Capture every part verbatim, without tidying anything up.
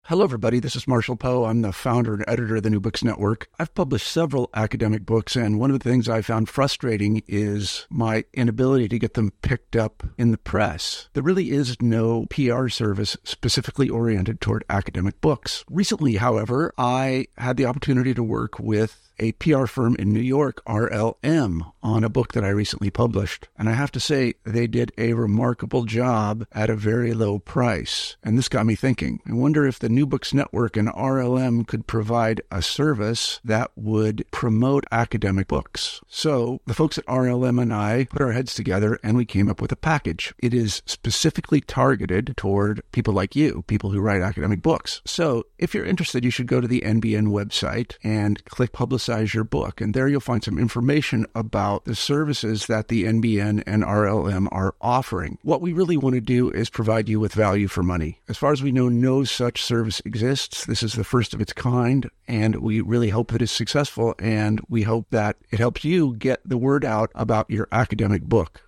Hello, everybody. This is Marshall Poe. I'm the founder and editor of the New Books Network. I've published several academic books, and one of the things I found frustrating is my inability to get them picked up in the press. There really is no P R service specifically oriented toward academic books. Recently, however, I had the opportunity to work with a P R firm in New York, R L M, on a book that I recently published. And I have to say, they did a remarkable job at a very low price. And this got me thinking. I wonder if the New Books Network and R L M could provide a service that would promote academic books. So the folks at R L M and I put our heads together and we came up with a package. It is specifically targeted toward people like you, people who write academic books. So if you're interested, you should go to the N B N website and click Publicize your book. And there you'll find some information about the services that the N B N and R L M are offering. What we really want to do is provide you with value for money. As far as we know, no such service exists. This is the first of its kind, and we really hope that it's successful, and we hope that it helps you get the word out about your academic book.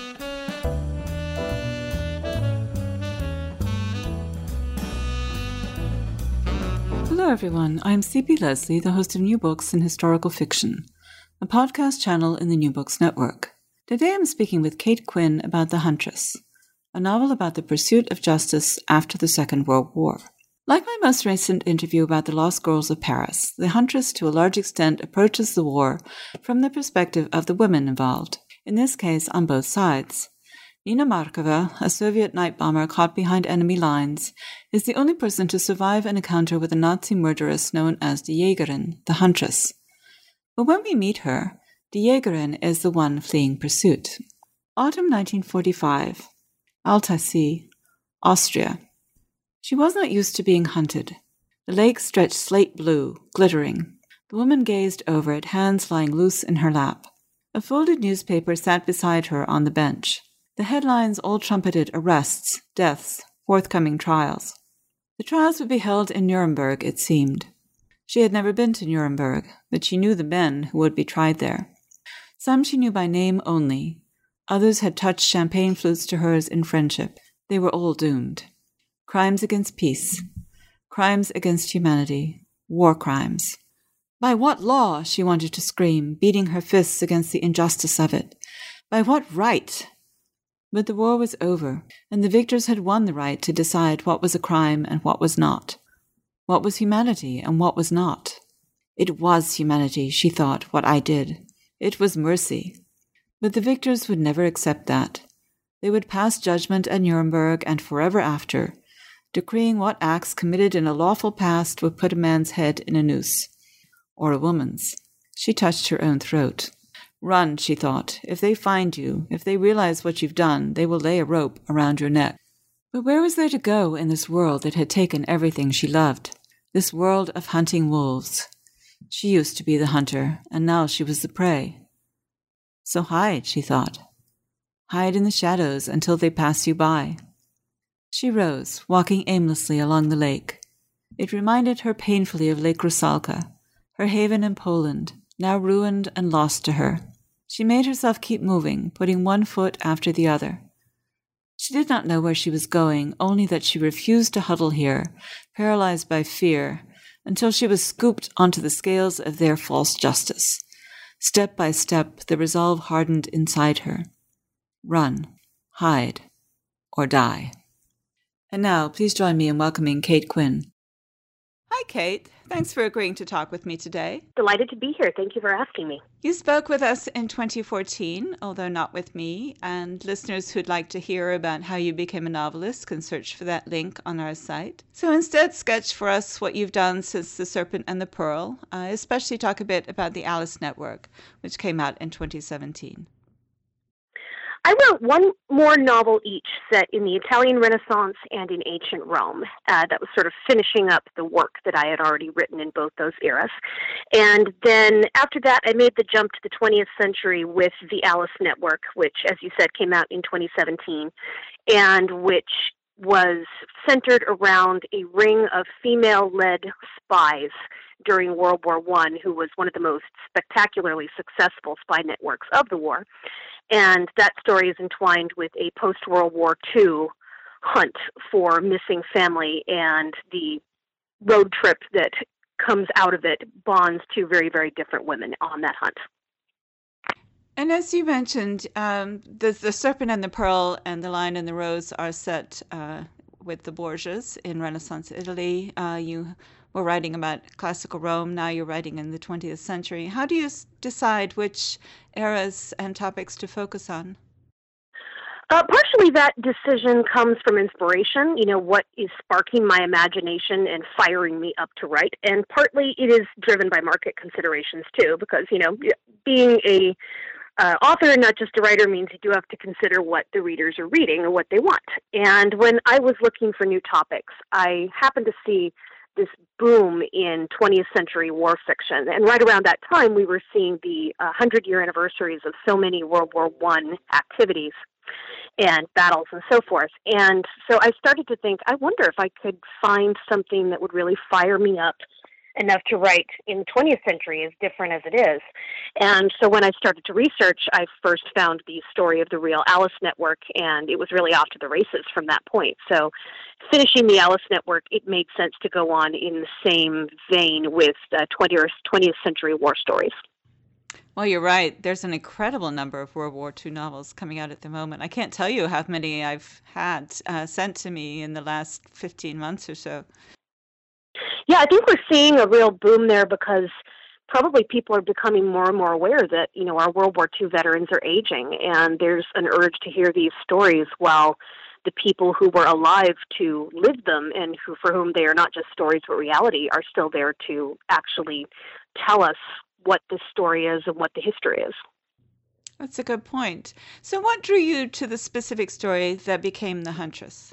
Hello everyone, I'm C P Leslie, the host of New Books in Historical Fiction, a podcast channel in the New Books Network. Today I'm speaking with Kate Quinn about The Huntress, a novel about the pursuit of justice after the Second World War. Like my most recent interview about the Lost Girls of Paris, The Huntress to a large extent approaches the war from the perspective of the women involved, in this case on both sides. Nina Markova, a Soviet night bomber caught behind enemy lines, is the only person to survive an encounter with a Nazi murderess known as Die Jägerin, the Huntress. But when we meet her, Die Jägerin is the one fleeing pursuit. Autumn nineteen forty-five. Altassee, Austria. She was not used to being hunted. The lake stretched slate blue, glittering. The woman gazed over it, hands lying loose in her lap. A folded newspaper sat beside her on the bench. The headlines all trumpeted arrests, deaths, forthcoming trials. The trials would be held in Nuremberg, it seemed. She had never been to Nuremberg, but she knew the men who would be tried there. Some she knew by name only. Others had touched champagne flutes to hers in friendship. They were all doomed. Crimes against peace. Crimes against humanity. War crimes. By what law, she wanted to scream, beating her fists against the injustice of it. By what right? But the war was over, and the victors had won the right to decide what was a crime and what was not. What was humanity and what was not? It was humanity, she thought, what I did. It was mercy. But the victors would never accept that. They would pass judgment at Nuremberg and forever after, decreeing what acts committed in a lawful past would put a man's head in a noose. Or a woman's. She touched her own throat. Run, she thought. If they find you, if they realize what you've done, they will lay a rope around your neck. But where was there to go in this world that had taken everything she loved? This world of hunting wolves. She used to be the hunter, and now she was the prey. So hide, she thought. Hide in the shadows until they pass you by. She rose, walking aimlessly along the lake. It reminded her painfully of Lake Rusalka, her haven in Poland, now ruined and lost to her. She made herself keep moving, putting one foot after the other. She did not know where she was going, only that she refused to huddle here, paralyzed by fear, until she was scooped onto the scales of their false justice. Step by step, the resolve hardened inside her. Run, hide, or die. And now, please join me in welcoming Kate Quinn. Hi, Kate. Thanks for agreeing to talk with me today. Delighted to be here. Thank you for asking me. You spoke with us in twenty fourteen, although not with me, and listeners who'd like to hear about how you became a novelist can search for that link on our site. So instead, sketch for us what you've done since The Serpent and the Pearl, uh, especially talk a bit about the Alice Network, which came out in twenty seventeen. I wrote one more novel each set in the Italian Renaissance and in ancient Rome. Uh, that was sort of finishing up the work that I had already written in both those eras. And then after that, I made the jump to the twentieth century with the Alice Network, which, as you said, came out in twenty seventeen, and which was centered around a ring of female-led spies during World War One, who was one of the most spectacularly successful spy networks of the war. And that story is entwined with a post-World War Two hunt for missing family and the road trip that comes out of it bonds two very, very different women on that hunt. And as you mentioned, um, the, the Serpent and the Pearl and the Lion and the Rose are set uh, with the Borgias in Renaissance Italy. Uh, you were writing about classical Rome. Now you're writing in the twentieth century. How do you s- decide which eras and topics to focus on? Uh, partially that decision comes from inspiration, you know, what is sparking my imagination and firing me up to write. And partly it is driven by market considerations too, because, you know, being a uh, author, not just a writer, means you do have to consider what the readers are reading or what they want. And when I was looking for new topics, I happened to see this boom in twentieth century war fiction. And right around that time, we were seeing the uh, hundred-year anniversaries of so many World War One activities and battles and so forth. And so I started to think, I wonder if I could find something that would really fire me up enough to write in the twentieth century, as different as it is. And so when I started to research, I first found the story of the Real Alice Network, and it was really off to the races from that point. So finishing the Alice Network, it made sense to go on in the same vein with uh, twentieth century war stories. Well, you're right. There's an incredible number of World War Two novels coming out at the moment. I can't tell you how many I've had uh, sent to me in the last fifteen months or so. Yeah, I think we're seeing a real boom there because probably people are becoming more and more aware that, you know, our World War Two veterans are aging, and there's an urge to hear these stories while the people who were alive to live them and who, for whom they are not just stories but reality, are still there to actually tell us what the story is and what the history is. That's a good point. So what drew you to the specific story that became The Huntress?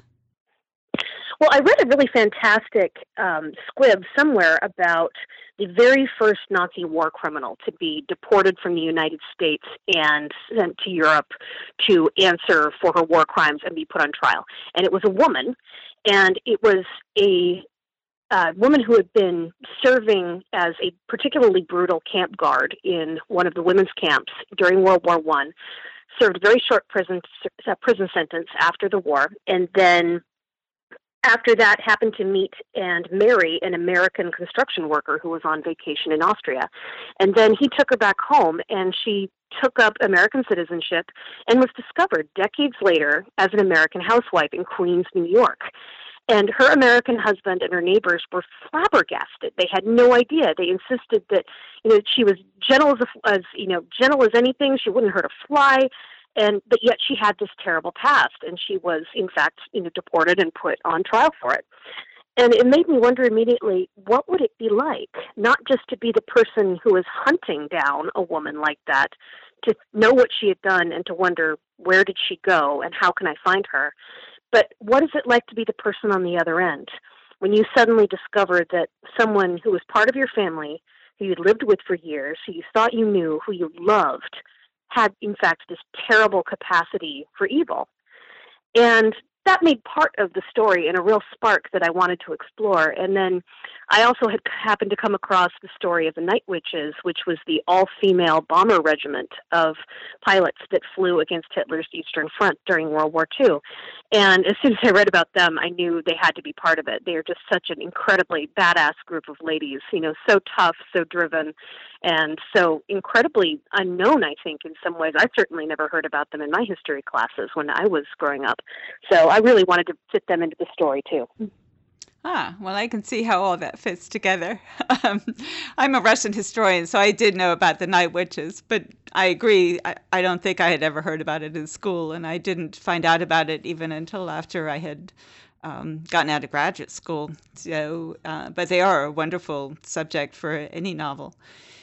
Well, I read a really fantastic um, squib somewhere about the very first Nazi war criminal to be deported from the United States and sent to Europe to answer for her war crimes and be put on trial. And it was a woman, and it was a uh, woman who had been serving as a particularly brutal camp guard in one of the women's camps during World War One, served a very short prison, uh, prison sentence after the war, and then after that, happened to meet and marry an American construction worker who was on vacation in Austria. And then he took her back home, and she took up American citizenship and was discovered decades later as an American housewife in Queens, New York. And her American husband and her neighbors were flabbergasted. They had no idea. They insisted that, you know, she was gentle as, a, as you know, gentle as anything. She wouldn't hurt a fly. And but yet she had this terrible past, and she was, in fact, you know, deported and put on trial for it. And it made me wonder immediately, what would it be like, not just to be the person who is hunting down a woman like that, to know what she had done and to wonder, where did she go and how can I find her? But what is it like to be the person on the other end, when you suddenly discover that someone who was part of your family, who you lived with for years, who you thought you knew, who you loved, had, in fact, this terrible capacity for evil. And that made part of the story and a real spark that I wanted to explore. And then I also had happened to come across the story of the Night Witches, which was the all-female bomber regiment of pilots that flew against Hitler's Eastern Front during World War Two. And as soon as I read about them, I knew they had to be part of it. They are just such an incredibly badass group of ladies, you know, so tough, so driven, and so incredibly unknown, I think, in some ways. I certainly never heard about them in my history classes when I was growing up. So I really wanted to fit them into the story, too. Ah, well, I can see how all that fits together. Um, I'm a Russian historian, so I did know about the Night Witches, but I agree, I, I don't think I had ever heard about it in school, and I didn't find out about it even until after I had um, gotten out of graduate school. So, uh, but they are a wonderful subject for any novel.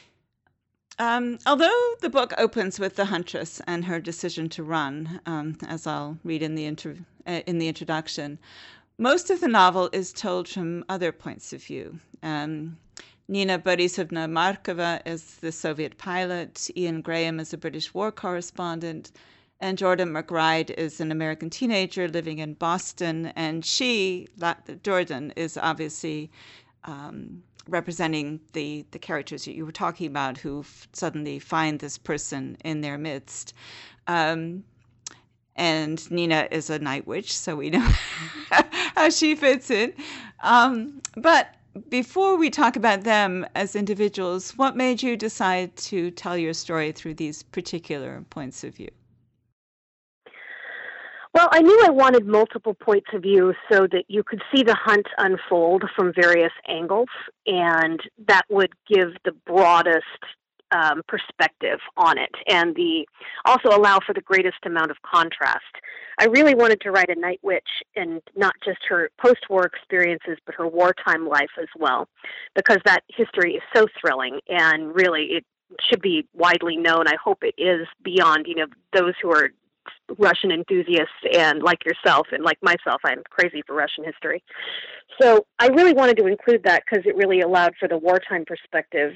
Um, although the book opens with the Huntress and her decision to run, um, as I'll read in the intro, uh, in the introduction, most of the novel is told from other points of view. Um, Nina Borisovna Markova is the Soviet pilot, Ian Graham is a British war correspondent, and Jordan McBride is an American teenager living in Boston, and she, Jordan, is obviously um, representing the, the characters that you were talking about who suddenly find this person in their midst. Um, and Nina is a night witch, so we know how she fits in. Um, but before we talk about them as individuals, what made you decide to tell your story through these particular points of view? Well, I knew I wanted multiple points of view so that you could see the hunt unfold from various angles, and that would give the broadest um, perspective on it, and the also allow for the greatest amount of contrast. I really wanted to write a night witch, and not just her post-war experiences, but her wartime life as well, because that history is so thrilling, and really it should be widely known. I hope it is beyond, you know, those who are Russian enthusiasts and like yourself and like myself, I'm crazy for Russian history. So I really wanted to include that because it really allowed for the wartime perspective.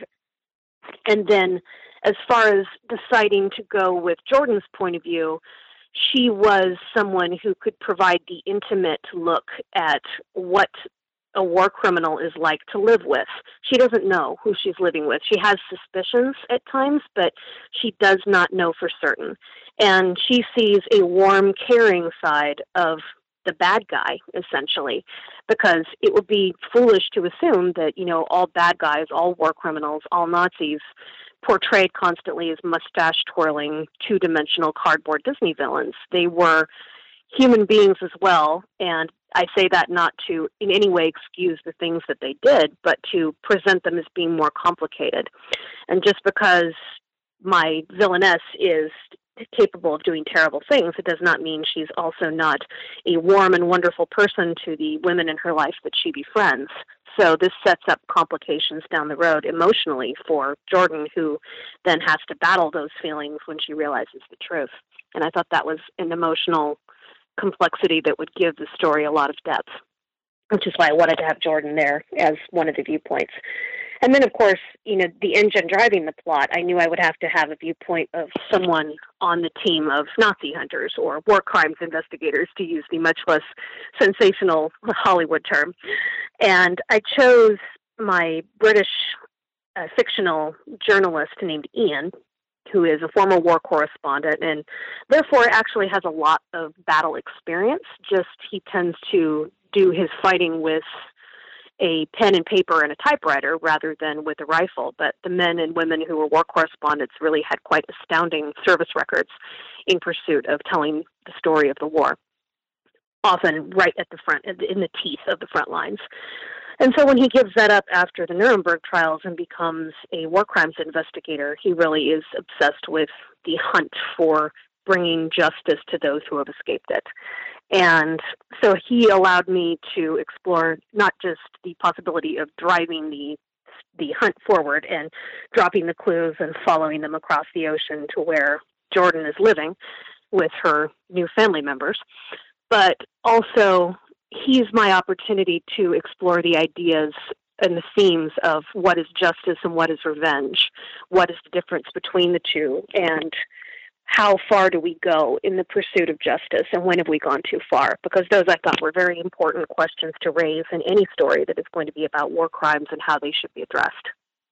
And then as far as deciding to go with Jordan's point of view, she was someone who could provide the intimate look at what a war criminal is like to live with. She doesn't know who she's living with. She has suspicions at times, but she does not know for certain. And she sees a warm, caring side of the bad guy, essentially, because it would be foolish to assume that, you know, all bad guys, all war criminals, all Nazis portrayed constantly as mustache-twirling, two-dimensional cardboard Disney villains. They were human beings as well, and I say that not to in any way excuse the things that they did, but to present them as being more complicated. And just because my villainess is capable of doing terrible things, it does not mean she's also not a warm and wonderful person to the women in her life that she befriends. So this sets up complications down the road emotionally for Jordan, who then has to battle those feelings when she realizes the truth. And I thought that was an emotional complexity that would give the story a lot of depth, which is why I wanted to have Jordan there as one of the viewpoints. And then, of course, you know, the engine driving the plot, I knew I would have to have a viewpoint of someone on the team of Nazi hunters or war crimes investigators, to use the much less sensational Hollywood term. And I chose my British uh, fictional journalist named Ian, who is a former war correspondent and therefore actually has a lot of battle experience. Just he tends to do his fighting with a pen and paper and a typewriter rather than with a rifle. But the men and women who were war correspondents really had quite astounding service records in pursuit of telling the story of the war, often right at the front, in the teeth of the front lines. And so when he gives that up after the Nuremberg trials and becomes a war crimes investigator, he really is obsessed with the hunt for bringing justice to those who have escaped it. And so he allowed me to explore not just the possibility of driving the the hunt forward and dropping the clues and following them across the ocean to where Jordan is living with her new family members, but also he's my opportunity to explore the ideas and the themes of what is justice and what is revenge, what is the difference between the two, and how far do we go in the pursuit of justice, and when have we gone too far? Because those, I thought, were very important questions to raise in any story that is going to be about war crimes and how they should be addressed.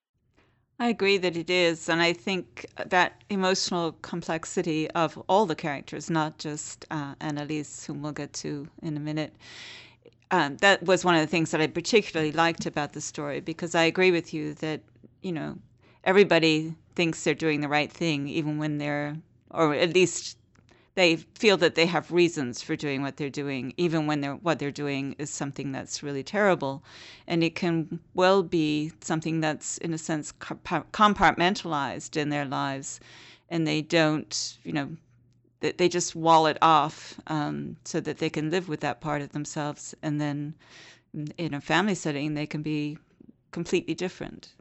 I agree that it is, and I think that emotional complexity of all the characters, not just uh, Annalise, whom we'll get to in a minute, um, that was one of the things that I particularly liked about the story, because I agree with you that, you know, everybody thinks they're doing the right thing, even when they're, or at least they feel that they have reasons for doing what they're doing, even when they're, what they're doing is something that's really terrible. And it can well be something that's, in a sense, compartmentalized in their lives, and they don't, you know, they just wall it off um, so that they can live with that part of themselves. And then in a family setting, they can be completely different.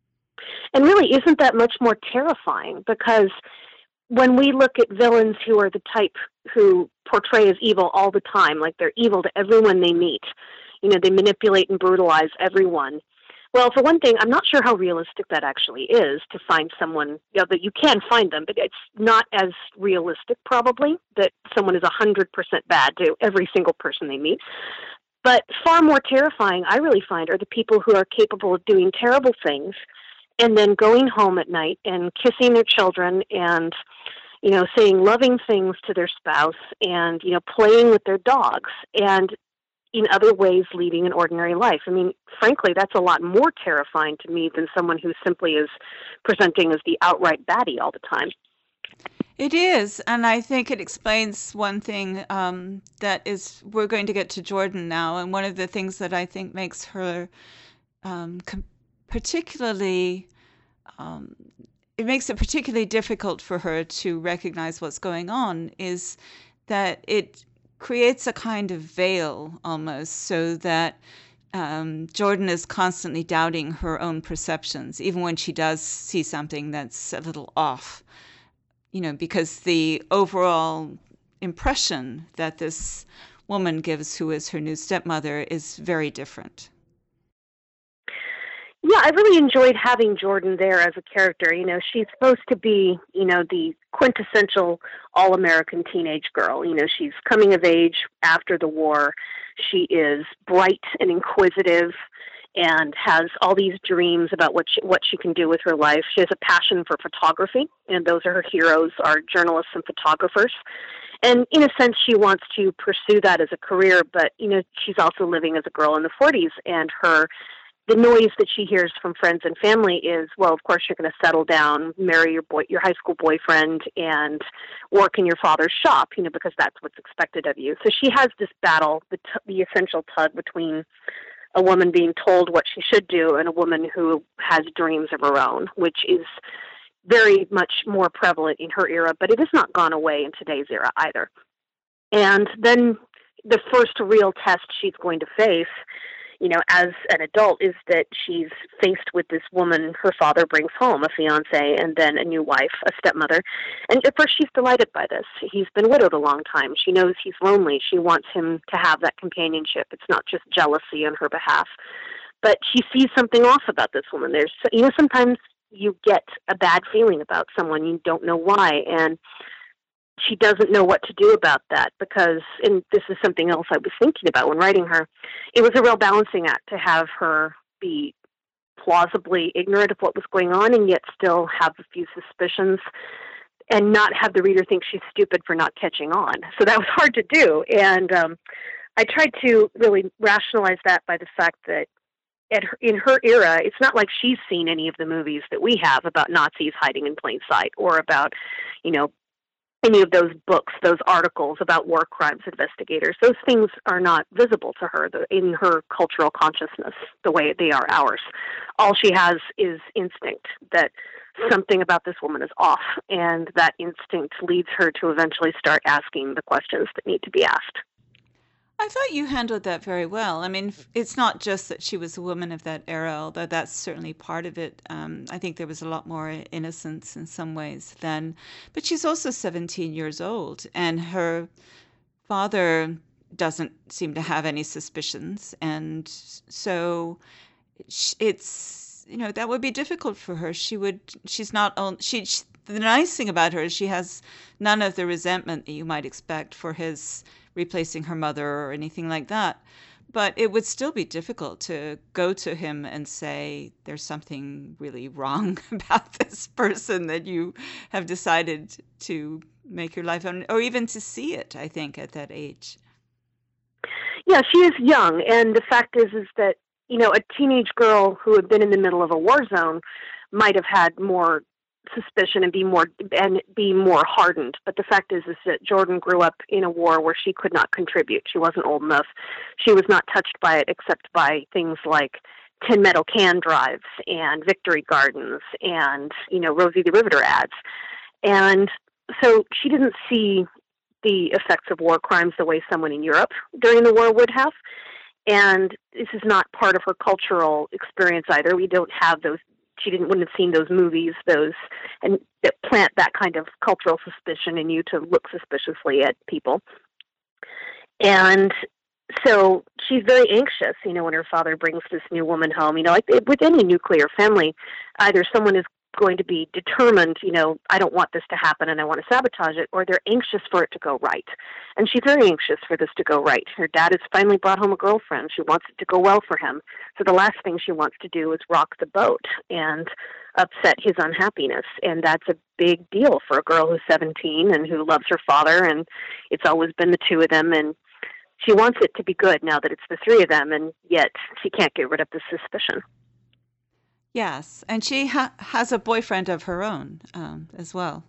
And really, isn't that much more terrifying? Because when we look at villains who are the type who portray as evil all the time, like they're evil to everyone they meet, you know, they manipulate and brutalize everyone. Well, for one thing, I'm not sure how realistic that actually is to find someone, you know, that you can find them, but it's not as realistic probably that someone is one hundred percent bad to every single person they meet. But far more terrifying, I really find, are the people who are capable of doing terrible things and then going home at night and kissing their children and, you know, saying loving things to their spouse and, you know, playing with their dogs. And in other ways leading an ordinary life. I mean, frankly, that's a lot more terrifying to me than someone who simply is presenting as the outright baddie all the time. It is, and I think it explains one thing, um, that is, we're going to get to Jordan now, and one of the things that I think makes her um, com- particularly, um, it makes it particularly difficult for her to recognize what's going on is that it creates a kind of veil almost, so that um, Jordan is constantly doubting her own perceptions, even when she does see something that's a little off. You know, because the overall impression that this woman gives, who is her new stepmother, is very different. Yeah, I really enjoyed having Jordan there as a character. You know, she's supposed to be, you know, the quintessential all-American teenage girl. You know, she's coming of age after the war. She is bright and inquisitive and has all these dreams about what she, what she can do with her life. She has a passion for photography, and those are her heroes, are journalists and photographers. And in a sense, she wants to pursue that as a career, but, you know, she's also living as a girl in the forties, and her the noise that she hears from friends and family is, well, of course, you're going to settle down, marry your boy, your high school boyfriend, and work in your father's shop, you know, because that's what's expected of you. So she has this battle, the, t- the essential tug between a woman being told what she should do and a woman who has dreams of her own, which is very much more prevalent in her era, but it has not gone away in today's era either. And then the first real test she's going to face, you know, as an adult, is that she's faced with this woman her father brings home, a fiance, and then a new wife, a stepmother. And at first she's delighted by this. He's been widowed a long time. She knows he's lonely. She wants him to have that companionship. It's not just jealousy on her behalf. But she sees something off about this woman. There's, you know, sometimes you get a bad feeling about someone. You don't know why. And she doesn't know what to do about that because, and this is something else I was thinking about when writing her, it was a real balancing act to have her be plausibly ignorant of what was going on and yet still have a few suspicions and not have the reader think she's stupid for not catching on. So that was hard to do. And um, I tried to really rationalize that by the fact that at her, in her era, it's not like she's seen any of the movies that we have about Nazis hiding in plain sight or about, you know, any of those books, those articles about war crimes investigators. Those things are not visible to her in her cultural consciousness the way they are ours. All she has is instinct that something about this woman is off, and that instinct leads her to eventually start asking the questions that need to be asked. I thought you handled that very well. I mean, it's not just that she was a woman of that era, although that's certainly part of it. Um, I think there was a lot more innocence in some ways then. But she's also seventeen years old, and her father doesn't seem to have any suspicions. And so it's, you know, that would be difficult for her. She would, she's not, she, she the nice thing about her is she has none of the resentment that you might expect for his replacing her mother or anything like that. But it would still be difficult to go to him and say, there's something really wrong about this person that you have decided to make your life on, or even to see it, I think, at that age. Yeah, she is young. And the fact is, is that, you know, a teenage girl who had been in the middle of a war zone might have had more suspicion and be more and be more hardened. But the fact is, is that Jordan grew up in a war where she could not contribute. She wasn't old enough. She was not touched by it except by things like tin metal can drives and Victory Gardens and, you know, Rosie the Riveter ads. And so she didn't see the effects of war crimes the way someone in Europe during the war would have. And this is not part of her cultural experience either. We don't have those. She didn't wouldn't have seen those movies, those and that plant that kind of cultural suspicion in you to look suspiciously at people. And so she's very anxious, you know, when her father brings this new woman home. You know, like with any nuclear family, either someone is going to be determined, you know, I don't want this to happen and I want to sabotage it, or they're anxious for it to go right. And she's very anxious for this to go right. Her dad has finally brought home a girlfriend. She wants it to go well for him. So the last thing she wants to do is rock the boat and upset his unhappiness. And that's a big deal for a girl who's seventeen and who loves her father. And it's always been the two of them. And she wants it to be good now that it's the three of them, and yet she can't get rid of the suspicion. Yes, and she ha- has a boyfriend of her own um, as well.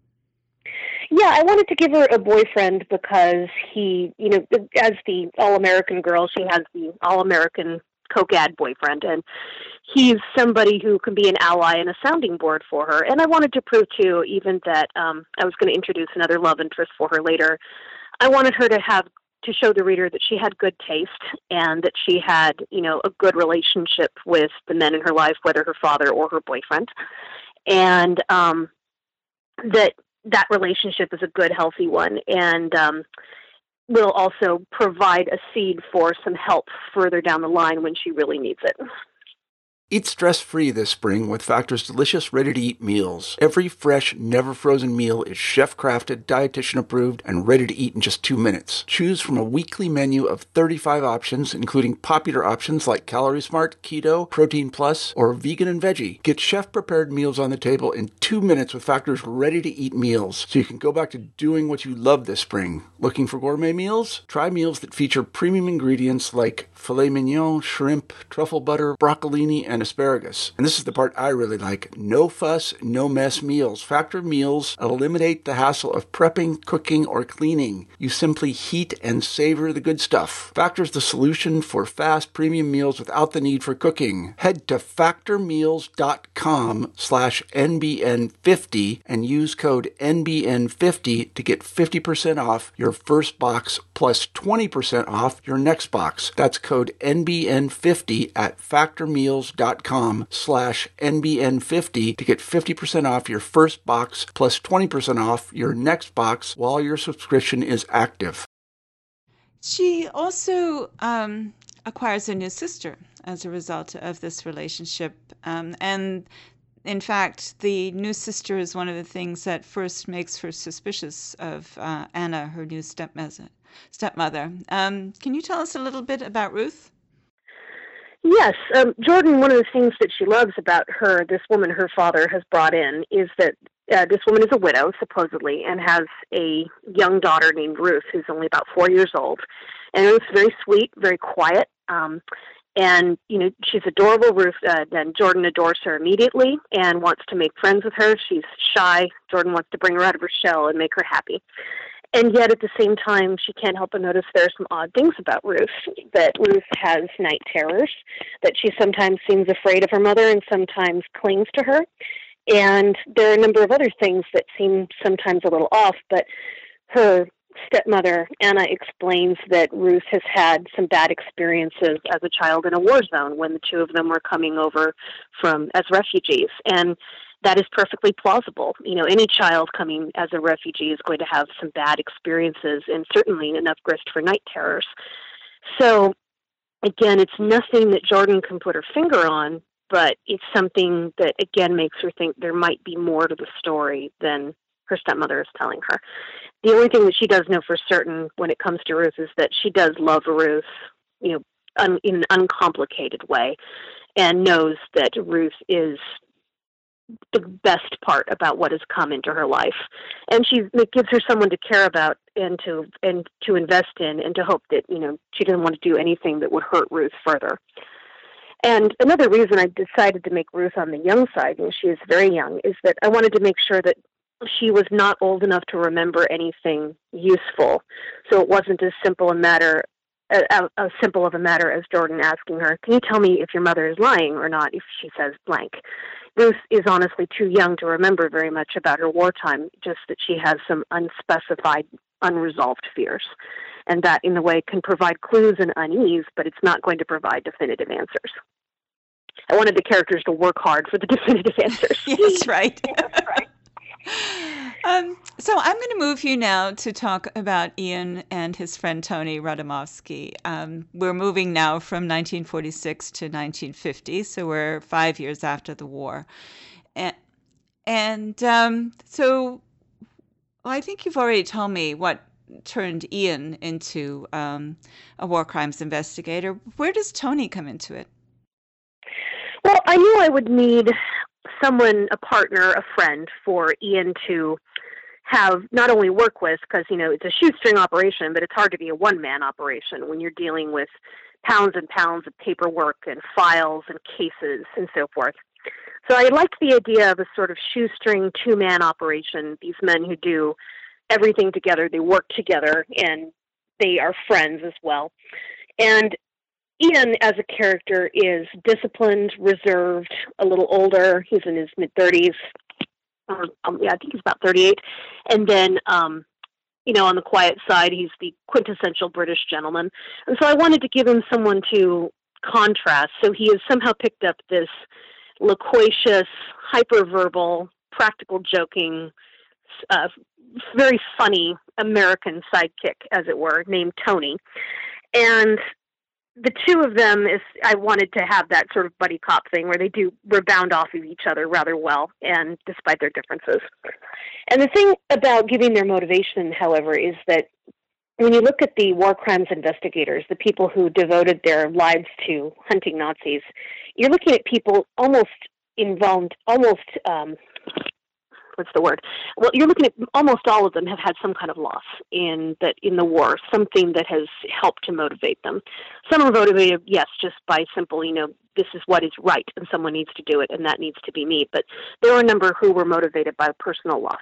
Yeah, I wanted to give her a boyfriend because he, you know, as the all-American girl, she has the all-American co-gad boyfriend, and he's somebody who can be an ally and a sounding board for her. And I wanted to prove, too, even that um, I was going to introduce another love interest for her later. I wanted her to have to show the reader that she had good taste and that she had, you know, a good relationship with the men in her life, whether her father or her boyfriend, and um, that that relationship is a good, healthy one, and um, will also provide a seed for some help further down the line when she really needs it. Eat stress-free this spring with Factor's delicious, ready-to-eat meals. Every fresh, never-frozen meal is chef-crafted, dietitian-approved, and ready to eat in just two minutes. Choose from a weekly menu of thirty-five options, including popular options like Calorie Smart, Keto, Protein Plus, or Vegan and Veggie. Get chef-prepared meals on the table in two minutes with Factor's ready-to-eat meals, so you can go back to doing what you love this spring. Looking for gourmet meals? Try meals that feature premium ingredients like filet mignon, shrimp, truffle butter, broccolini, and asparagus. And this is the part I really like. No fuss, no mess meals. Factor meals eliminate the hassle of prepping, cooking, or cleaning. You simply heat and savor the good stuff. Factor's the solution for fast premium meals without the need for cooking. Head to factormeals.com slash NBN50 and use code N B N fifty to get fifty percent off your first box plus twenty percent off your next box. That's code N B N fifty at factormeals.com slash N B N fifty to get fifty percent off your first box plus twenty percent off your next box while your subscription is active. She also um, acquires a new sister as a result of this relationship. Um, and in fact, the new sister is one of the things that first makes her suspicious of uh, Anna, her new stepmother. stepmother. Um, can you tell us a little bit about Ruth? Yes. Um, Jordan, one of the things that she loves about her, this woman her father has brought in, is that uh, this woman is a widow, supposedly, and has a young daughter named Ruth, who's only about four years old. And Ruth's very sweet, very quiet, um, and, you know, she's adorable. Ruth, uh, then Jordan adores her immediately and wants to make friends with her. She's shy. Jordan wants to bring her out of her shell and make her happy. And yet, at the same time, she can't help but notice there are some odd things about Ruth, that Ruth has night terrors, that she sometimes seems afraid of her mother and sometimes clings to her. And there are a number of other things that seem sometimes a little off, but her stepmother, Anna, explains that Ruth has had some bad experiences as a child in a war zone when the two of them were coming over from as refugees. And that is perfectly plausible. You know, any child coming as a refugee is going to have some bad experiences and certainly enough grist for night terrors. So, again, it's nothing that Jordan can put her finger on, but it's something that, again, makes her think there might be more to the story than her stepmother is telling her. The only thing that she does know for certain when it comes to Ruth is that she does love Ruth, you know, un- in an uncomplicated way, and knows that Ruth is the best part about what has come into her life, and she it gives her someone to care about and to and to invest in, and to hope that, you know, she doesn't want to do anything that would hurt Ruth further. And another reason I decided to make Ruth on the young side, and she is very young, is that I wanted to make sure that she was not old enough to remember anything useful, so it wasn't as simple a matter as a, simple of a matter as Jordan asking her, "Can you tell me if your mother is lying or not?" If she says blank. Ruth is honestly too young to remember very much about her wartime, just that she has some unspecified, unresolved fears. And that, in a way, can provide clues and unease, but it's not going to provide definitive answers. I wanted the characters to work hard for the definitive answers. Yes, right. Yes, right. Um, so I'm going to move you now to talk about Ian and his friend Tony Radomovsky. Um, we're moving now from nineteen forty-six to nineteen fifty, so we're five years after the war. And, and um, so well, I think you've already told me what turned Ian into um, a war crimes investigator. Where does Tony come into it? Well, I knew I would need someone, a partner, a friend, for Ian to have not only work with, because, you know, it's a shoestring operation, but it's hard to be a one-man operation when you're dealing with pounds and pounds of paperwork and files and cases and so forth. So I liked the idea of a sort of shoestring two-man operation, these men who do everything together, they work together, and they are friends as well. And Ian, as a character, is disciplined, reserved, a little older. He's in his mid-thirties. Um, yeah, I think he's about thirty-eight. And then, um, you know, on the quiet side, he's the quintessential British gentleman. And so I wanted to give him someone to contrast. So he has somehow picked up this loquacious, hyperverbal, practical joking, uh, very funny American sidekick, as it were, named Tony. And the two of them, is I wanted to have that sort of buddy cop thing where they do rebound off of each other rather well, and despite their differences. And the thing about giving their motivation, however, is that when you look at the war crimes investigators, the people who devoted their lives to hunting Nazis, you're looking at people almost involved, almost, um, what's the word? Well, you're looking at almost all of them have had some kind of loss in that in the war, something that has helped to motivate them. Some are motivated, yes, just by simple, you know, this is what is right, and someone needs to do it, and that needs to be me. But there were a number who were motivated by personal loss.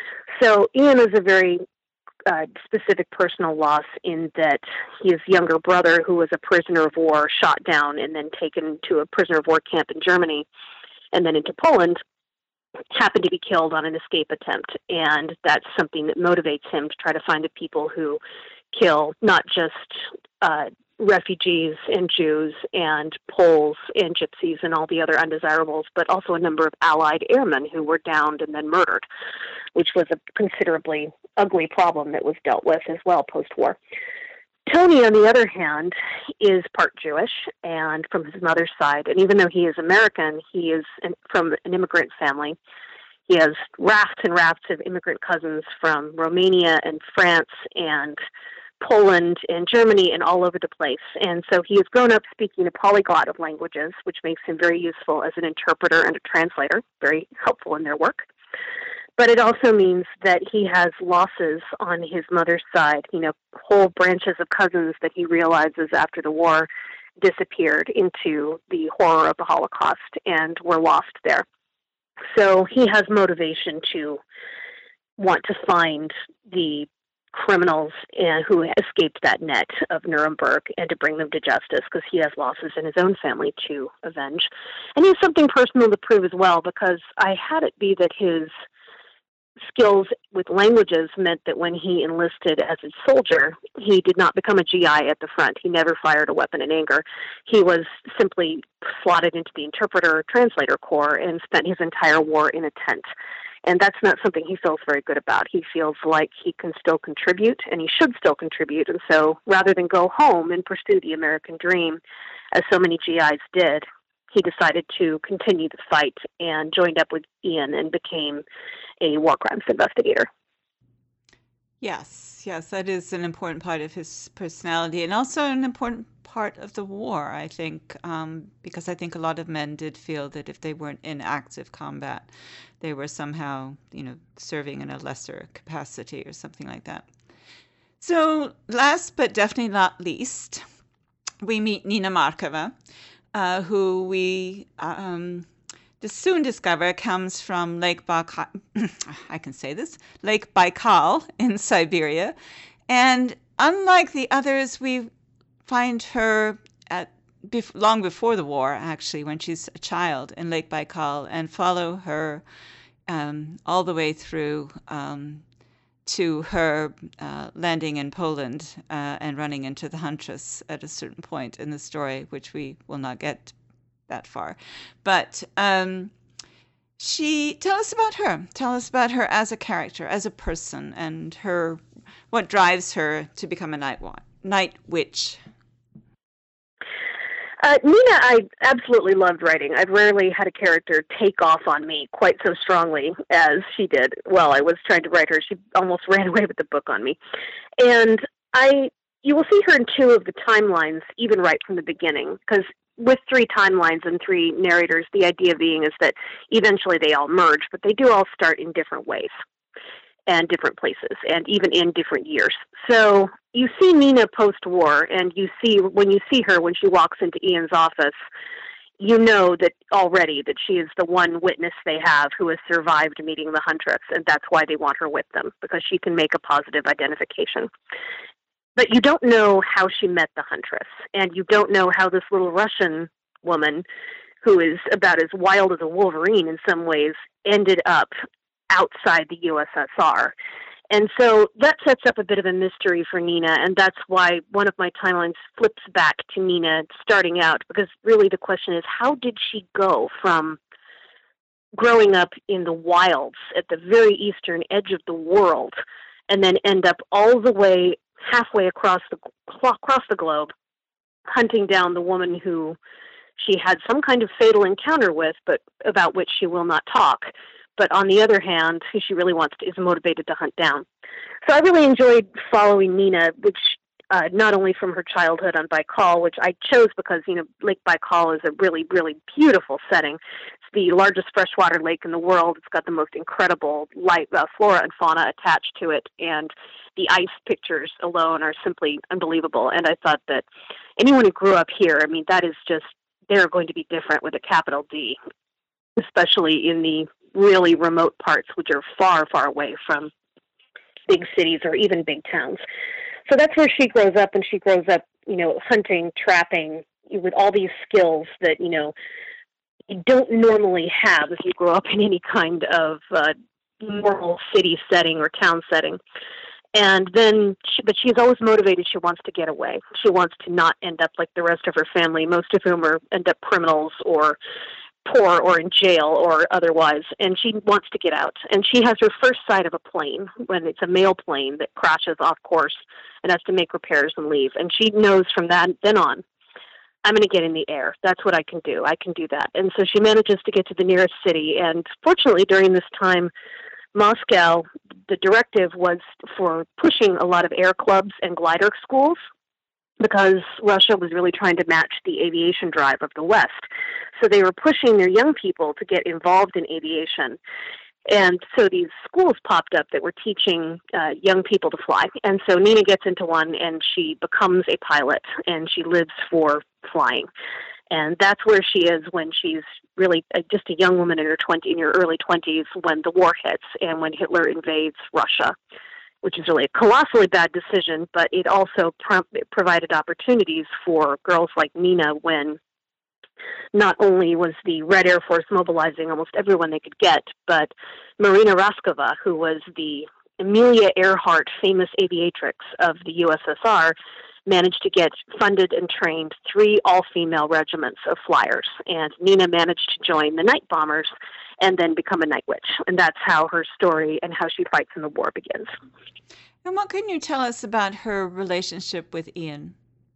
So Ian is a very uh, specific personal loss in that his younger brother, who was a prisoner of war, shot down and then taken to a prisoner of war camp in Germany and then into Poland, happened to be killed on an escape attempt. And that's something that motivates him to try to find the people who kill not just uh, refugees and Jews and Poles and Gypsies and all the other undesirables, but also a number of Allied airmen who were downed and then murdered, which was a considerably ugly problem that was dealt with as well post-war. Tony, on the other hand, is part Jewish and from his mother's side. And even though he is American, he is an, from an immigrant family. He has rafts and rafts of immigrant cousins from Romania and France and Poland and Germany and all over the place. And so he has grown up speaking a polyglot of languages, which makes him very useful as an interpreter and a translator, very helpful in their work. But it also means that he has losses on his mother's side, you know, whole branches of cousins that he realizes after the war disappeared into the horror of the Holocaust and were lost there. So he has motivation to want to find the criminals uh, who escaped that net of Nuremberg and to bring them to justice, because he has losses in his own family to avenge. And he has something personal to prove as well, because I had it be that his skills with languages meant that when he enlisted as a soldier, he did not become a G I at the front. He never fired a weapon in anger. He was simply slotted into the interpreter translator corps and spent his entire war in a tent. And that's not something he feels very good about. He feels like he can still contribute, and he should still contribute. And so rather than go home and pursue the American dream, as so many G Is did, he decided to continue the fight and joined up with Ian and became a war crimes investigator. Yes, yes, that is an important part of his personality, and also an important part of the war, I think, um, because I think a lot of men did feel that if they weren't in active combat, they were somehow, you know, serving in a lesser capacity or something like that. So last but definitely not least, we meet Nina Markova, Uh, who we um, soon discover comes from Lake Baikal, I can say this, Lake Baikal in Siberia. And unlike the others, we find her at bef- long before the war, actually, when she's a child in Lake Baikal, and follow her um, all the way through um, to her uh, landing in Poland uh, and running into the Huntress at a certain point in the story, which we will not get that far. But um, she, tell us about her. Tell us about her as a character, as a person, and her what drives her to become a night, wa- night witch. Uh, Nina, I absolutely loved writing. I've rarely had a character take off on me quite so strongly as she did while I was trying to write her. She almost ran away with the book on me. And I, you will see her in two of the timelines, even right from the beginning, because with three timelines and three narrators, the idea being is that eventually they all merge, but they do all start in different ways. and different places, and even in different years. So you see Nina post-war, and you see when you see her when she walks into Ian's office, you know that already that she is the one witness they have who has survived meeting the Huntress, and that's why they want her with them, because she can make a positive identification. But you don't know how she met the Huntress, and you don't know how this little Russian woman, who is about as wild as a wolverine in some ways, ended up outside the U S S R. And so that sets up a bit of a mystery for Nina, and that's why one of my timelines flips back to Nina starting out, because really the question is, how did she go from growing up in the wilds at the very eastern edge of the world and then end up all the way halfway across the across the globe, hunting down the woman who she had some kind of fatal encounter with, but about which she will not talk. But on the other hand, who she really wants to, is motivated to hunt down. So I really enjoyed following Nina, which uh, not only from her childhood on Baikal, which I chose because, you know, Lake Baikal is a really, really beautiful setting. It's the largest freshwater lake in the world. It's got the most incredible light, uh, flora and fauna attached to it, and the ice pictures alone are simply unbelievable. And I thought that anyone who grew up here, I mean, that is just, they're going to be different with a capital D, especially in the really remote parts, which are far, far away from big cities or even big towns. So that's where she grows up, and she grows up, you know, hunting, trapping, with all these skills that, you know, you don't normally have if you grow up in any kind of uh, normal city setting or town setting. And then, she, but she's always motivated. She wants to get away. She wants to not end up like the rest of her family, most of whom are end up criminals or poor or in jail or otherwise, and she wants to get out. And she has her first sight of a plane when it's a mail plane that crashes off course and has to make repairs and leave. And she knows from that then on, I'm going to get in the air. That's what I can do. I can do that. And so she manages to get to the nearest city. And fortunately, during this time, Moscow, the directive was for pushing a lot of air clubs and glider schools, because Russia was really trying to match the aviation drive of the West. So they were pushing their young people to get involved in aviation. And so these schools popped up that were teaching uh, young people to fly. And so Nina gets into one, and she becomes a pilot, and she lives for flying. And that's where she is when she's really uh, just a young woman in her twenty, in her early twenties, when the war hits and when Hitler invades Russia, which is really a colossally bad decision, but it also pro- provided opportunities for girls like Nina when not only was the Red Air Force mobilizing almost everyone they could get, but Marina Raskova, who was the Amelia Earhart famous aviatrix of the U S S R, managed to get funded and trained three all-female regiments of flyers. And Nina managed to join the Night Bombers and then become a Night Witch. And that's how her story and how she fights in the war begins. And what can you tell us about her relationship with Ian?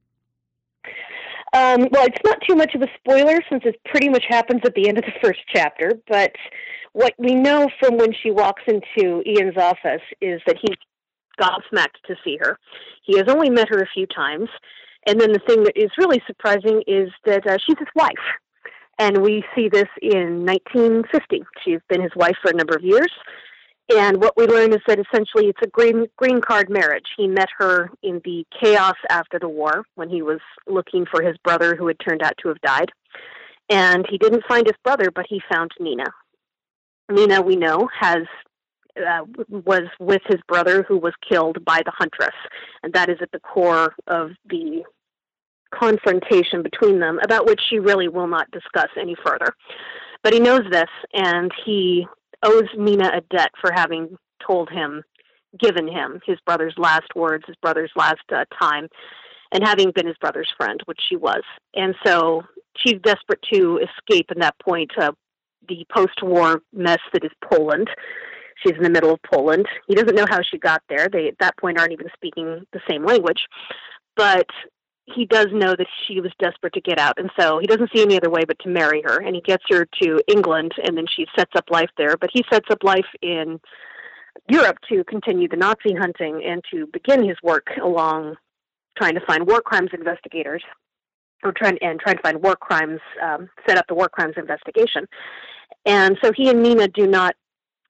Um, well, it's not too much of a spoiler since it pretty much happens at the end of the first chapter, but what we know from when she walks into Ian's office is that he's gobsmacked to see her. He has only met her a few times, and then the thing that is really surprising is that uh, she's his wife. And we see this in nineteen fifty. She's been his wife for a number of years. And what we learn is that essentially it's a green green card marriage. He met her in the chaos after the war when he was looking for his brother who had turned out to have died. And he didn't find his brother, but he found Nina. Nina, we know, has uh, was with his brother who was killed by the Huntress. And that is at the core of the confrontation between them, about which she really will not discuss any further. But he knows this, and he owes Nina a debt for having told him, given him his brother's last words, his brother's last uh, time, and having been his brother's friend, which she was. And so she's desperate to escape in that point, uh, the post-war mess that is Poland. She's in the middle of Poland. He doesn't know how she got there. They, at that point, aren't even speaking the same language. But he does know that she was desperate to get out, and so he doesn't see any other way but to marry her, and he gets her to England, and then she sets up life there, but he sets up life in Europe to continue the Nazi hunting and to begin his work along trying to find war crimes investigators, or trying, and trying to find war crimes, um, set up the war crimes investigation. And so he and Nina do not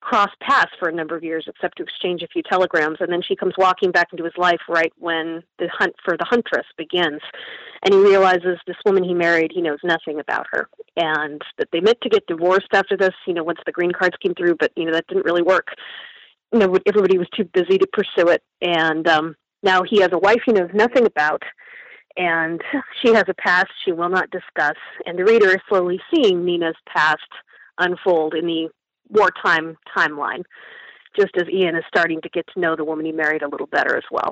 cross paths for a number of years, except to exchange a few telegrams. And then she comes walking back into his life right when the hunt for the Huntress begins. And he realizes this woman he married, he knows nothing about her. And that they meant to get divorced after this, you know, once the green cards came through, but, you know, that didn't really work. You know, everybody was too busy to pursue it. And um, now he has a wife he knows nothing about. And she has a past she will not discuss. And the reader is slowly seeing Nina's past unfold in the wartime timeline, just as Ian is starting to get to know the woman he married a little better as well.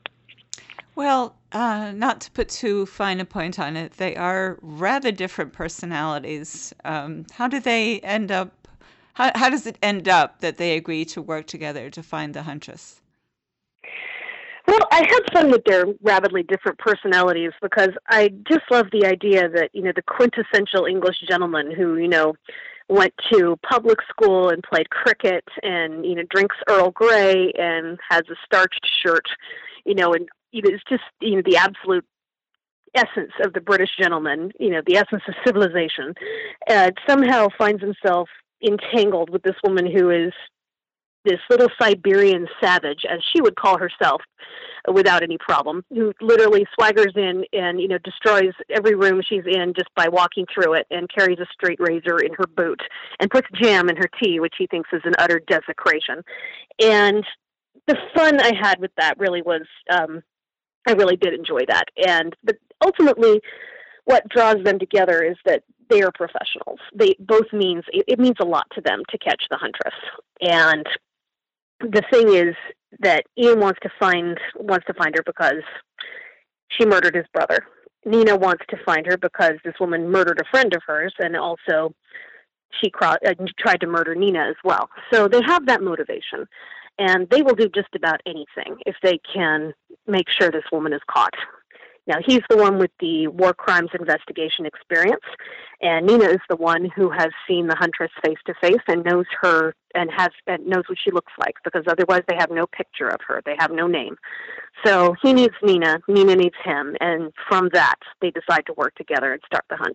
Well, uh, not to put too fine a point on it, they are rather different personalities. Um, how do they end up, how, how does it end up that they agree to work together to find the Huntress? Well, I had fun with their rapidly different personalities because I just love the idea that, you know, the quintessential English gentleman who, you know, went to public school and played cricket and, you know, drinks Earl Grey and has a starched shirt, you know, and it's just, you know, the absolute essence of the British gentleman, you know, the essence of civilization, uh, somehow finds himself entangled with this woman who is this little Siberian savage, as she would call herself, uh, without any problem, who literally swaggers in and, you know, destroys every room she's in just by walking through it, and carries a straight razor in her boot and puts jam in her tea, which he thinks is an utter desecration. And the fun I had with that really was, um, I really did enjoy that. And but ultimately, what draws them together is that they are professionals. They both means it, it means a lot to them to catch the Huntress. And the thing is that Ian wants to find wants to find her because she murdered his brother. Nina wants to find her because this woman murdered a friend of hers, and also she cro- uh, tried to murder Nina as well. So they have that motivation, and they will do just about anything if they can make sure this woman is caught. Now, he's the one with the war crimes investigation experience, and Nina is the one who has seen the Huntress face-to-face and knows her and has and knows what she looks like, because otherwise they have no picture of her. They have no name. So he needs Nina, Nina needs him, and from that, they decide to work together and start the hunt.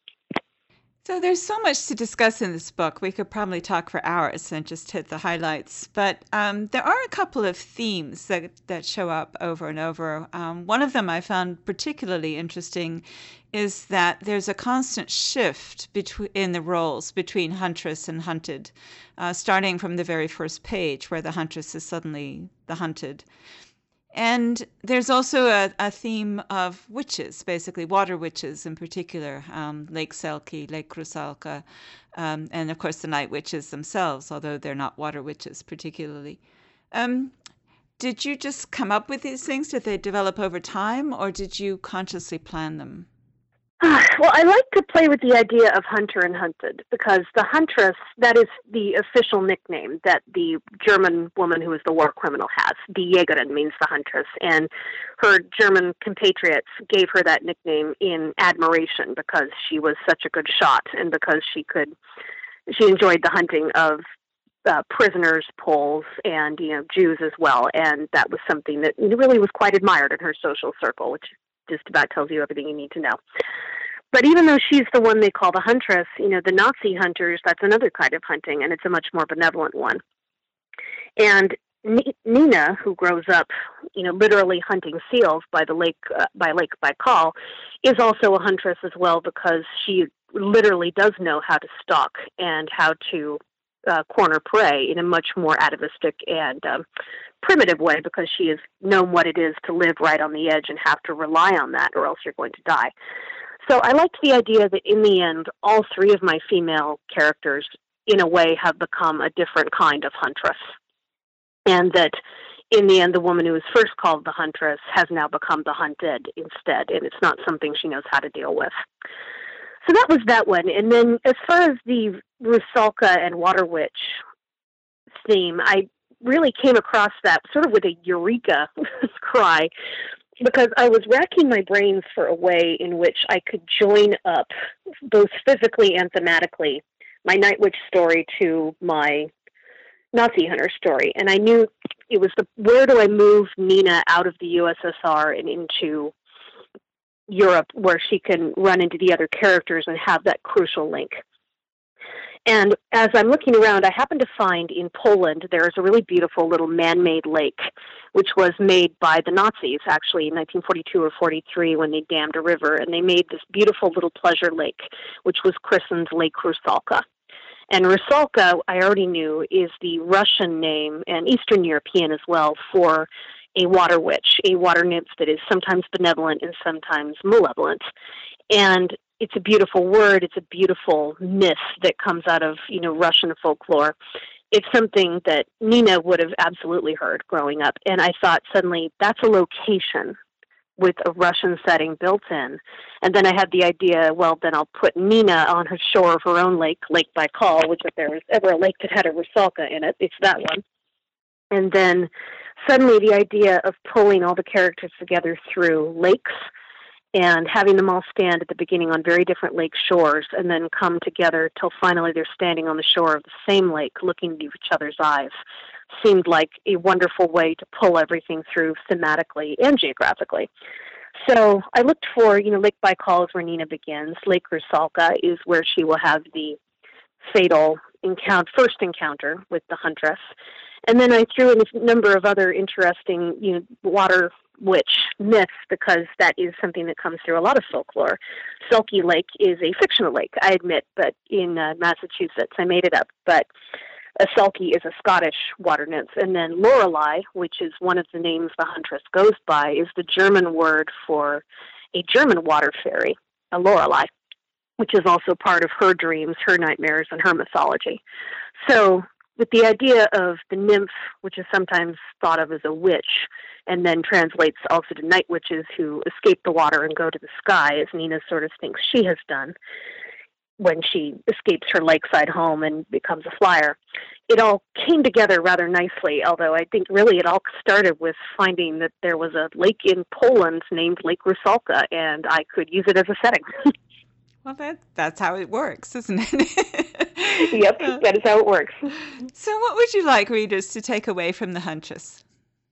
So there's so much to discuss in this book. We could probably talk for hours and just hit the highlights. But um, there are a couple of themes that, that show up over and over. Um, one of them I found particularly interesting is that there's a constant shift between in the roles between Huntress and hunted, uh, starting from the very first page where the Huntress is suddenly the hunted. And there's also a, a theme of witches, basically water witches in particular, um, Lake Selkie, Lake Rusalka, um, and of course the night witches themselves, although they're not water witches particularly. Um, did you just come up with these things? Did they develop over time, or did you consciously plan them? Well, I like to play with the idea of hunter and hunted, because the Huntress, that is the official nickname that the German woman who is the war criminal has. Die Jägerin means the Huntress, and her German compatriots gave her that nickname in admiration because she was such a good shot and because she could, she enjoyed the hunting of uh, prisoners, Poles, and, you know, Jews as well, and that was something that really was quite admired in her social circle, which just about tells you everything you need to know. But even though she's the one they call the Huntress, you know, the Nazi hunters, that's another kind of hunting, and it's a much more benevolent one. And N- Nina, who grows up, you know, literally hunting seals by the lake, uh, by Lake Baikal, is also a huntress as well, because she literally does know how to stalk and how to uh, corner prey in a much more atavistic and um, primitive way, because she has known what it is to live right on the edge and have to rely on that, or else you're going to die. So I liked the idea that in the end, all three of my female characters, in a way, have become a different kind of huntress. And that in the end, the woman who was first called the Huntress has now become the hunted instead, and it's not something she knows how to deal with. So that was that one. And then as far as the Rusalka and Water Witch theme, I really came across that sort of with a eureka cry, because I was racking my brains for a way in which I could join up, both physically and thematically, my Night Witch story to my Nazi hunter story. And I knew it was the, where do I move Nina out of the U S S R and into Europe, where she can run into the other characters and have that crucial link. And as I'm looking around, I happen to find in Poland there is a really beautiful little man-made lake, which was made by the Nazis, actually, in nineteen forty-two or forty-three when they dammed a river. And they made this beautiful little pleasure lake, which was christened Lake Rusalka. And Rusalka, I already knew, is the Russian name, and Eastern European as well, for a water witch, a water nymph that is sometimes benevolent and sometimes malevolent. And it's a beautiful word. It's a beautiful myth that comes out of, you know, Russian folklore. It's something that Nina would have absolutely heard growing up. And I thought suddenly that's a location with a Russian setting built in. And then I had the idea, well, then I'll put Nina on her shore of her own lake, Lake Baikal, which if there was ever a lake that had a Rusalka in it, it's that one. And then suddenly the idea of pulling all the characters together through lakes and having them all stand at the beginning on very different lake shores and then come together till finally they're standing on the shore of the same lake looking into each other's eyes seemed like a wonderful way to pull everything through thematically and geographically. So I looked for, you know, Lake Baikal is where Nina begins. Lake Rusalka is where she will have the fatal encounter, first encounter with the Huntress. And then I threw in a number of other interesting, you know, water witch myths, because that is something that comes through a lot of folklore. Selkie Lake is a fictional lake, I admit, but in uh, Massachusetts, I made it up. But a Selkie is a Scottish water nymph. And then Lorelei, which is one of the names the Huntress goes by, is the German word for a German water fairy, a Lorelei, which is also part of her dreams, her nightmares, and her mythology. So with the idea of the nymph, which is sometimes thought of as a witch, and then translates also to night witches who escape the water and go to the sky, as Nina sort of thinks she has done when she escapes her lakeside home and becomes a flyer. It all came together rather nicely, although I think really it all started with finding that there was a lake in Poland named Lake Rusalka, and I could use it as a setting. Well, that that's how it works, isn't it? Yep, that is how it works. So what would you like readers to take away from The Huntress?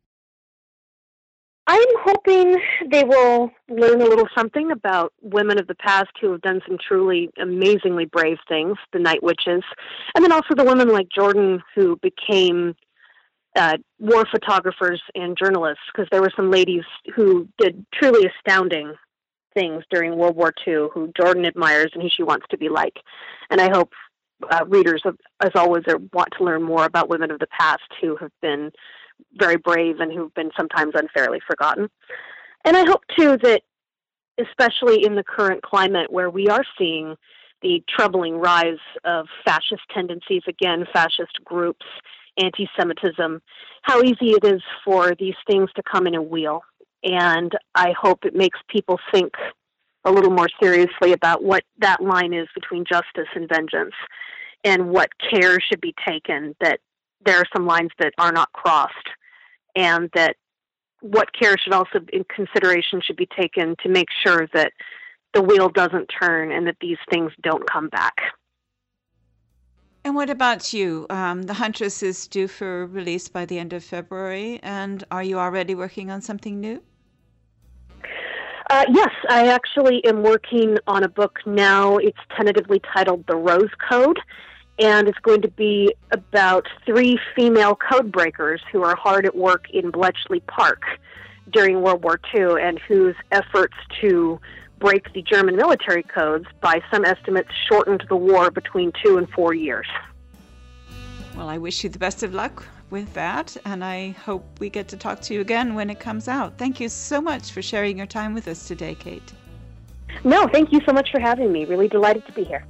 I'm hoping they will learn a little something about women of the past who have done some truly amazingly brave things, the night witches, and then also the women like Jordan who became uh, war photographers and journalists, because there were some ladies who did truly astounding things during World War Two who Jordan admires and who she wants to be like. And I hope uh, readers, of, as always, are, want to learn more about women of the past who have been very brave and who've been sometimes unfairly forgotten. And I hope, too, that especially in the current climate where we are seeing the troubling rise of fascist tendencies, again, fascist groups, anti-Semitism, how easy it is for these things to come in a wheel. And I hope it makes people think a little more seriously about what that line is between justice and vengeance, and what care should be taken, that there are some lines that are not crossed, and that what care should also, in consideration, should be taken to make sure that the wheel doesn't turn and that these things don't come back. And what about you? Um, The Huntress is due for release by the end of February, and are you already working on something new? Uh, yes, I actually am working on a book now. It's tentatively titled The Rose Code, and it's going to be about three female code breakers who are hard at work in Bletchley Park during World War Two, and whose efforts to break the German military codes, by some estimates, shortened the war between two and four years. Well, I wish you the best of luck with that, and I hope we get to talk to you again when it comes out. Thank you so much for sharing your time with us today, Kate. No, thank you so much for having me. Really delighted to be here.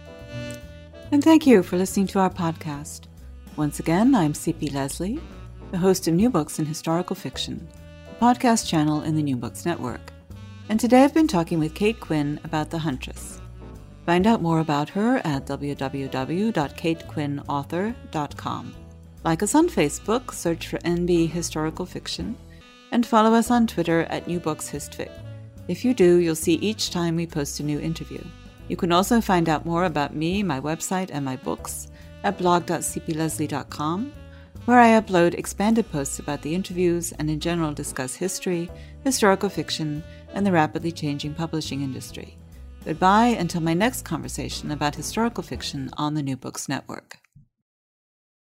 And thank you for listening to our podcast. Once again, I'm C P Leslie, the host of New Books in Historical Fiction, a podcast channel in the New Books Network. And today I've been talking with Kate Quinn about The Huntress. Find out more about her at w w w dot kate quinn author dot com. Like us on Facebook, search for N B Historical Fiction, and follow us on Twitter at New Books Histfic. If you do, you'll see each time we post a new interview. You can also find out more about me, my website, and my books at blog dot c p leslie dot com, where I upload expanded posts about the interviews and in general discuss history, historical fiction, and the rapidly changing publishing industry. Goodbye until my next conversation about historical fiction on the New Books Network.